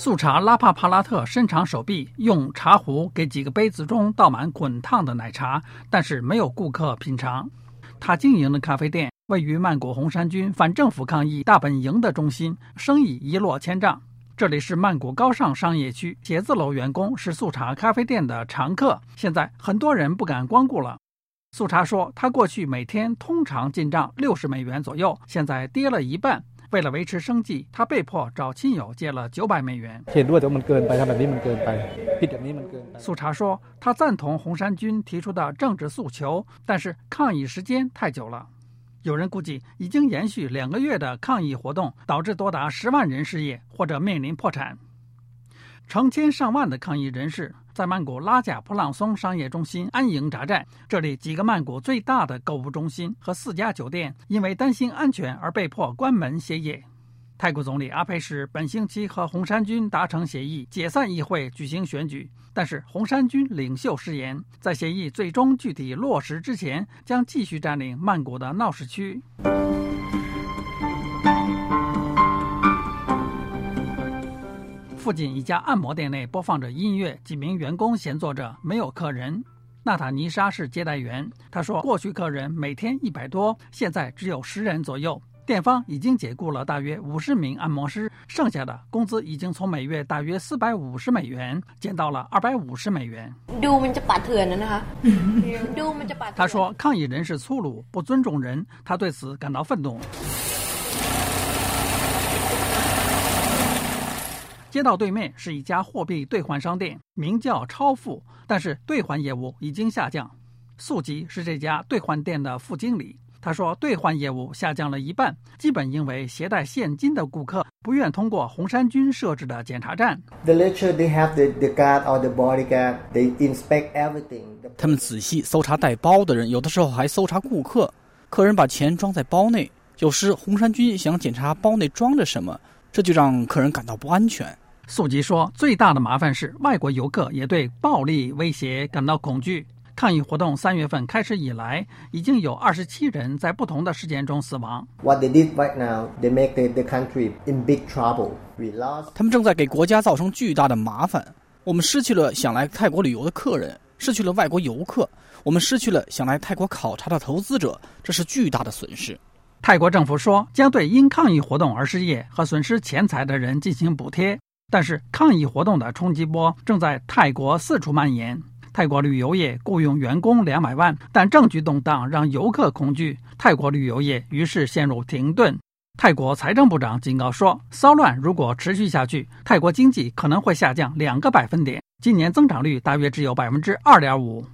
速茶拉帕帕拉特伸长手臂，用茶壶给几个杯子中倒满滚烫的奶茶，但是没有顾客品尝。他经营的咖啡店位于曼谷红衫军反政府抗议大本营的中心，生意一落千丈。这里是曼谷高尚商业区，写字楼员工是速茶咖啡店的常客，现在很多人不敢光顾了。速茶说，他过去每天通常进账60美元左右，现在跌了一半。为了维持生计，他被迫找亲友借了900美元。速茶说，他赞同红衫军提出的政治诉求，但是抗议时间太久了。有人估计，已经延续2个月的抗议活动，导致多达10万人失业或者面临破产。成千上万的抗议人士在曼谷拉贾普朗松商业中心安营扎寨，这里几个曼谷最大的购物中心和4家酒店因为担心安全而被迫关门歇业。泰国总理阿佩什本星期和红衫军达成协议，解散议会举行选举，但是红衫军领袖誓言，在协议最终具体落实之前，将继续占领曼谷的闹市区。附近一家按摩店内播放着音乐，几名员工闲坐着，没有客人。娜塔尼莎是接待员，她说过去客人每天100多，现在只有10人左右。店方已经解雇了大约50名按摩师，剩下的工资已经从每月大约450美元减到了250美元。他说抗议人士粗鲁，不尊重人，他对此感到愤怒。街道对面是一家货币兑换商店，名叫超富，但是兑换业务已经下降。素吉是这家兑换店的副经理，他说兑换业务下降了一半，基本因为携带现金的顾客不愿通过红衫军设置的检查站。 他们仔细搜查带包的人，有的时候还搜查顾客。客人把钱装在包内，有时红衫军想检查包内装着什么，这就让客人感到不安全。 素吉说，最大的麻烦是外国游客也对暴力威胁感到恐惧。抗议活动3月份开始以来，已经有27人在不同的事件中死亡。 他们正在给国家造成巨大的麻烦。我们失去了想来泰国旅游的客人，失去了外国游客，我们失去了想来泰国考察的投资者，这是巨大的损失。 泰国政府说，将对因抗议活动而失业和损失钱财的人进行补贴，但是抗议活动的冲击波正在泰国四处蔓延。泰国旅游业雇佣员工200万，但政局动荡让游客恐惧，泰国旅游业于是陷入停顿。泰国财政部长警告说，骚乱如果持续下去，泰国经济可能会下降2个百分点，今年增长率大约只有2.5%。